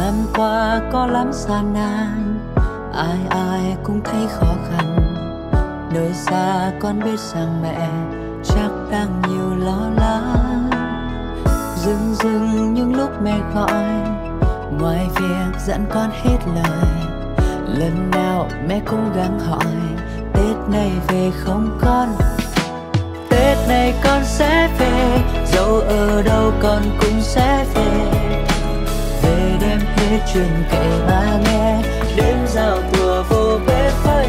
Năm qua có lắm gian nan, ai ai cũng thấy khó khăn. Nơi xa con biết rằng mẹ chắc đang nhiều lo lắng. Dưng dưng những lúc mẹ gọi, ngoài việc dặn con hết lời, lần nào mẹ cũng gắng hỏi Tết này về không con? Tết này con sẽ về, dẫu ở đâu con cũng sẽ về. Về đêm hết chuyện kể ba nghe, đêm giao thừa vô bếp với